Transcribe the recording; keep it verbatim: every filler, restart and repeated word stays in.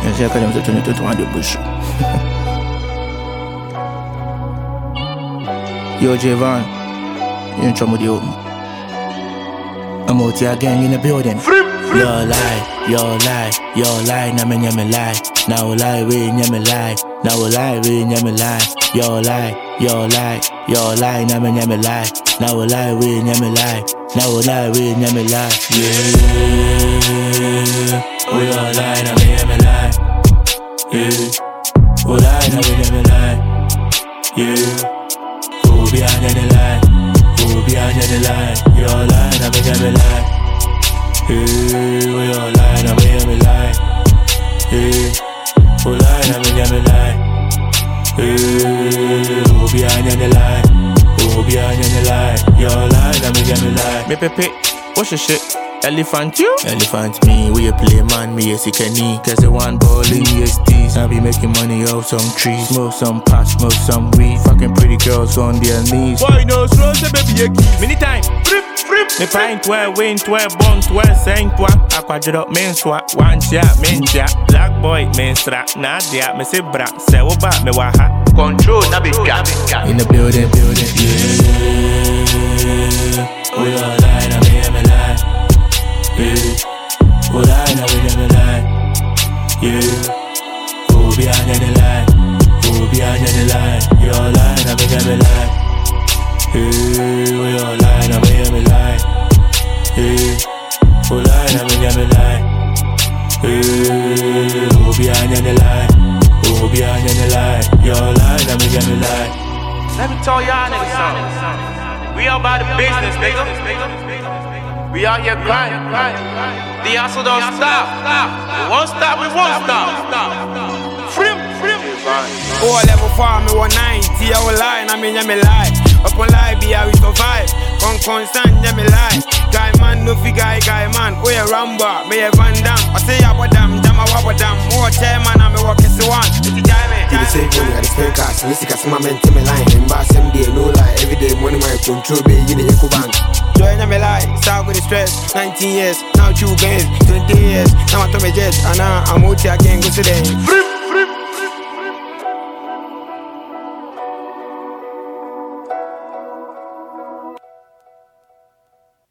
J'ai quand même tenu tout le temps de bouche. Yo, Javon, you in trouble with you. I'm out here again in the building. Yo lie, yo lie, yo lie, na me nyame lie. Now lie, we nyame lie. Now lie, we nyame lie. Yo lie, yo lie, yo lie, na me nyame lie. Now lie, we nyame lie. Now lie, we nyame lie. Yeah, we all lie, na me nyame lie. Yeah, we lie, na me nyame lie. Yeah, who behind the lie? Who behind the lie? Yo lie, na me nyame lie. Hey, we all lie, na me nyame lie. Hey, we lie, na me nyame lie. Hey, who behind the lie? Who behind the lie? Yo lie, na me nyame lie. Me pepe, what's your shit? Elephant you? Elephant me, we a play man, me a sick knee. Cause the one ball in E S Ts. I be making money off some trees. Smoke some pot, smoke some weed. Fucking pretty girls on their knees. Boy no slow, say baby a key. Many time, frip, frip. Me pint where, wind where, bunt where, saint where. I quadrat up, main swat, one shot, main shot. Black boy, main strap, nah dia, me say bra. Say what about me waha. Control, na big gap. In the building, building, yeah. We all lie, na me and me lie. Yeah, who lie, na me nyame lie. Yeah, who behind the lie? Who behind the lie? Yo lie, na me nyame lie. Yeah, we all lie, na me nyame lie. Yeah, who lie, na me nyame lie. Yeah, who behind the lie? Who behind the lie? Yo lie, na me nyame lie. Let me tell y'all niggas something. We all about the business, nigga. We out here grinding. The hustle don't stop. We won't stop, we won't stop. Free, free. Oh, level four, me one ninety, I will lie, I mean, me lie. Up on lie, be how we survive. Con constant, yeah, me lie. Guy man, no fi guy, guy man. Oh, yeah, Ramba, me a Van Dam. I say, I want them, jam, I want them. More chairman, I'm a walk as one. It's a guy, man. You the same money, I the spare cash. Listen, cause my man, tell me lie. In bar, same day, no lie. Every day, money, my control, be in the eco bank. Join me lie, start with the stress. nineteen years, now two games, twenty years. Now I told me jet, and now I'm out here again, go to them.